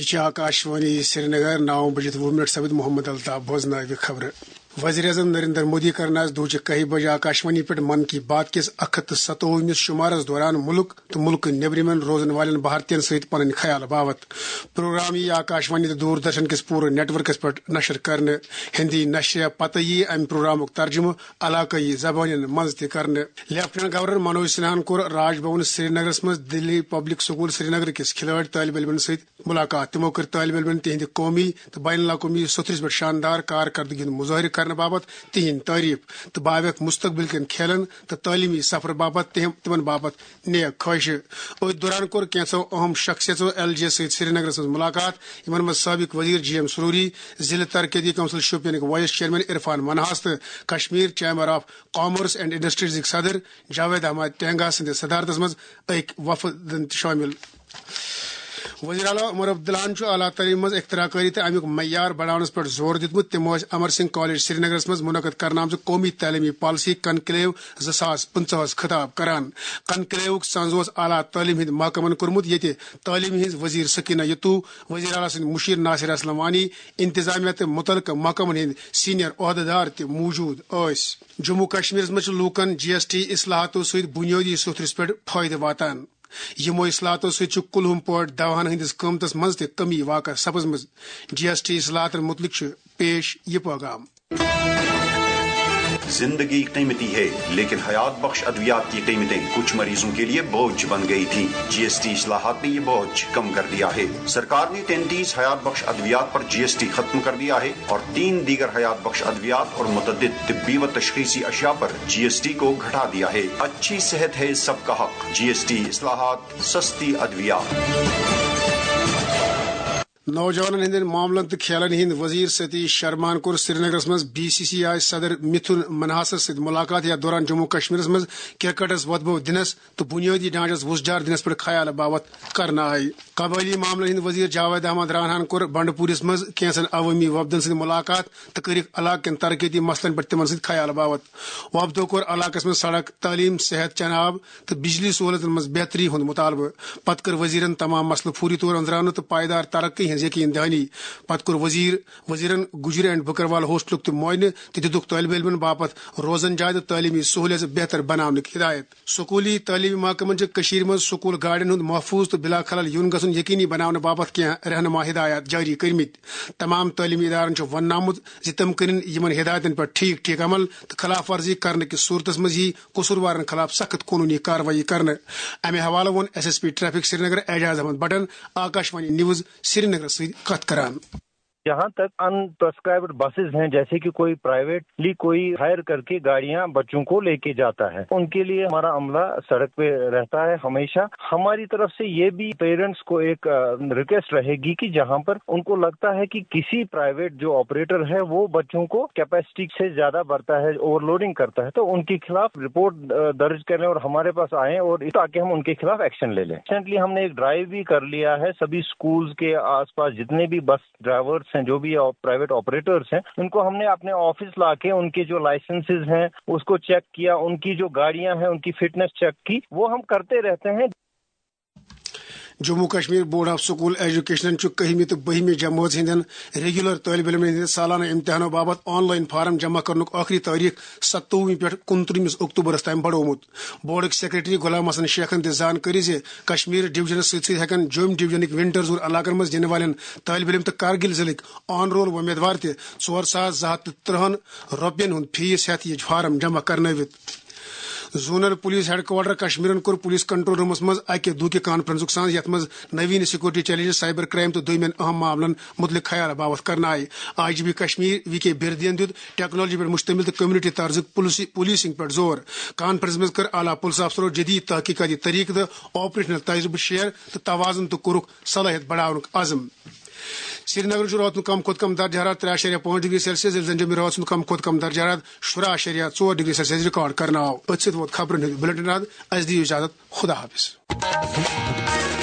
आकाशवाणी श्रीनगर 9 बजे 2 मिनट सबित मोहम्मद अल्ताफ बोजन खबर। वज़ीर आज़म नरेंद्र मोदी कर दूच 1 बजे आकाशवाणी पे मन की बात किस 157 शुमारस दौरान मुल्क तो मुल्क नेबरिमन रोजन वाले भारतीयन सहित पन ख्याल बावत प्रोग्राम यी आकाशवाणी तो दूरदर्शन किस पूरे नेटवर्कस पे नशर करने हिंदी नशर पत यी अम प्रोग्राम तर्जुम इलाकई जबान मज त लेफ्टिनेंट गवर्नर मनोज सिन्हान कोर राजभवन श्रीनगर मज दिल्ली पब्लिक स्कूल श्रीनगर किस खिलाड़ी तालिब इलमन सहित मुलाकात। तिमो कर तालिब इलमन तिहंद कौमी तो बैन अवी सथरस पे शानदार कारकर्दगी मुजाहिर करने बाबत तिहंद तारीफ तो बावक मुस्तकबिल कन खेलन तो तालीमी सफर बाबत तिमन बाबत नेक ख्वाहिश। अथ दौरान कोर कैंसो अहम शख्सियतों LJ सहित श्रीनगर मज मुलाकात इन मज साबिक वजीर GM सरूरी जिला तरक्याती council Shopian vice chairman Irfan Manhas तो Kashmir chamber of commerce and industries सदर जावेद अहमद टेंगा सद सदारत मज एक वफद शामिल। वज़ीर आला उमर अब्दुल्लाहन आला तलीम मज इख्तराकारी तो अमुक मयार बढ़ावनस पे जोर दितमुत। तिमो अमर सिंह कॉलेज श्रीनगर मज मुनक़द करना कौमी तालीमी पॉलिसी कनक्लेव 2050 खिताब करान। कनक्लेव संज आला तालीम हिंद महकमन कोर्मुत ये तालीम हिंज वजीर सकीना यतू वज़ीर आला सिंध मुशीर नासिर असलम वानी इंतजामिया तो मुतलका महकमन हिंद सीनियर ओहदेदार ते मौजूद। जम्मू कश्मीर मज लूकन GST इस्लाहातों सहित बुनियादी सुथरस पे फायदे वातान। यमो इस्लाहातों सहित कुलहुम पट दवाहन हंदिस कीमतस मज ते कमी वाक़ सपजमज। GST इस्लाहातन मुतलिक पेश ये पैगाम। जिंदगी कीमती है, लेकिन हयात बख्श अद्वियात की कीमतें कुछ मरीजों के लिए बोझ बन गई थी। GST इस्लाहात ने ये बोझ कम कर दिया है। सरकार ने 33 हयात बख्श अद्वियात पर GST खत्म कर दिया है और 3 दीगर हयात बख्श अद्वियात और मुतअद्दिद तिब्बी व तशखीसी अशिया पर GST को घटा दिया है। अच्छी सेहत है सबका हक। GST इस्लाहात, सस्ती अद्वियात। नौजवान हिंद मामलन तो खेलन हिंद वजीर सतीश शर्मा कोर श्रीनगर मज BCCI सदर मिथुन मनहास सहित मुलाकात या दौरान जम्मू कश्मीर मज क्रिकेटस वदबो दिनस तो बुनियादी ढांचस वुसजार दिनस पर ख्याल बाबत करना आई। कबायली मामलन हिंद वजीर जावेद अहमद रानहान कोर बंडपुरिस मज कैंसन अवामी वफदन सहित मुलाकात तो कर इलाकन तरक्याती मसलन पर तिमन सहित ख्याल बाबत। वफदो कोर इलाकस मज सड़क तालीम सेहत चनाब तो बिजली सहूलत मज बेहतरी हुंद मुतालबह। पत कर वजीरन तमाम मसल फूरी तौर अंजरान तो पायदार तरक्की यकीन दहानी। पत कोर वजीरन गुजर एंड बकरवाल हॉस्टल तो मोयन तो दितुक तालिब इलमन बापत रोजन जाय तो तालीमी सहूलियत बेहतर बनाने हिदायत। स्कूली तालीमी महकमन मज स्कूल गाड़िन हुंद महफूज तो बिला खलल यून गसन यकीनी बनाने बापत क्या रहनुमा हिदायत जारी करमित। तमाम तालीमी इदारन वनामुत तम करिन यमन हिदायतन पर ठीक अमल तो खिलाफ वर्जी करने की सूरत मज ही कसूरवारन खिलाफ सख्त कानूनी कार्रवाई करने। अमे हवाला वो SSP ट्रैफिक श्रीनगर एजाज अहमद बटन आकाशवाणी न्यूज श्रीनगर से कत करान। जहाँ तक अनप्रेस्क्राइब्ड बसेज हैं, जैसे कि कोई प्राइवेटली कोई हायर करके गाड़ियां बच्चों को लेके जाता है, उनके लिए हमारा अमला सड़क पे रहता है हमेशा। हमारी तरफ से ये भी पेरेंट्स को एक रिक्वेस्ट रहेगी कि जहाँ पर उनको लगता है कि किसी प्राइवेट जो ऑपरेटर है वो बच्चों को कैपेसिटी से ज्यादा भरता है, ओवरलोडिंग करता है, तो उनके खिलाफ रिपोर्ट दर्ज करें और हमारे पास आए और ताकि हम उनके खिलाफ एक्शन ले लें। रिसेंटली हमने एक ड्राइव भी कर लिया है। सभी स्कूल्स के आसपास जितने भी बस ड्राइवर्स हैं, जो भी प्राइवेट ऑपरेटर्स हैं, उनको हमने अपने ऑफिस लाके उनके जो लाइसेंसेस हैं उसको चेक किया, उनकी जो गाड़ियां हैं उनकी फिटनेस चेक की, वो हम करते रहते हैं। Jammu Kashmir board of school education 10वीं तो 12वीं जमात हिंदन रेगुलर तालिब इलम हिंद सालाना इम्तिहानों बाबत ऑनलाइन फार्म जमा करने आखिरी तारीख 27 पे 29 अक्टूबरस तम बढ़ोमुत। बोर्ड सेक्रेटरी गुलाम हसन शेखन दी जानकारी से कश्मीर डिवीजन सहित जोम डिवीजन विंटर्स और इलाकन मज दिन वाले तालिब इलम तो कारगिल जिले ऑन रोल उम्मीदवार ते 4213 रुपयन हुंद फीस हेत ये फार्म जमा करनवित। जोनल पुलिस हेडक्वार्टर कश्मीरन कोर पुलिस कंट्रोल रूमस मज अके दूके कॉन्फ्रेंस सान यथ मज नवीन सिक्योरिटी चैलेंजेस साइबर क्राइम तो दोमेन अहम मामलन मुतलिक ख्याल बाबत करना आए। IGP कश्मीर VK बिरदियन दित टेक्नोलॉजी पर मुश्तमिल तो कम्युनिटी तर्ज पुलिसिंग पर जोर। कॉन्फ्रेंस मज कर आला पुलिस अफसरों जदीद तहकीकाती तरीक तो ऑपरेशनल तजुर्बे शेयर तो तवाजन तो कोरुक सलाहियत बढ़ाने आजम। श्रीनगर रात कम खुद कम दर्ज हरारत 3.5 डिग्री सेल्सियस जंजमी रात कम खुद कम दर्ज हरारत 16.4 डिग्री सेल्सियस रिकॉर्ड करना। खबर बुलेटिन अज दी इजाजत। खुदा हाफिज।